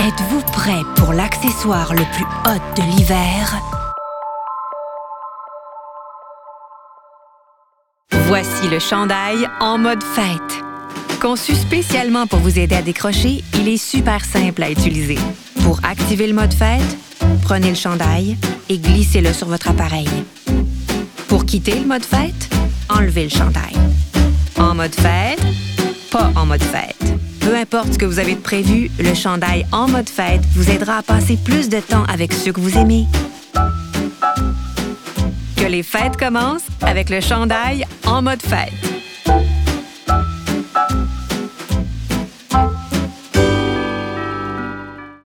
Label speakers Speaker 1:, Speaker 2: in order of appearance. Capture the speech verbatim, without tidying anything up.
Speaker 1: Êtes-vous prêt pour l'accessoire le plus hot de l'hiver? Voici le chandail en mode fête. Conçu spécialement pour vous aider à décrocher, il est super simple à utiliser. Pour activer le mode fête, prenez le chandail et glissez-le sur votre appareil. Pour quitter le mode fête, enlevez le chandail. En mode fête, pas en mode fête. Peu importe ce que vous avez de prévu, le chandail en mode fête vous aidera à passer plus de temps avec ceux que vous aimez. Que les fêtes commencent avec le chandail en mode fête.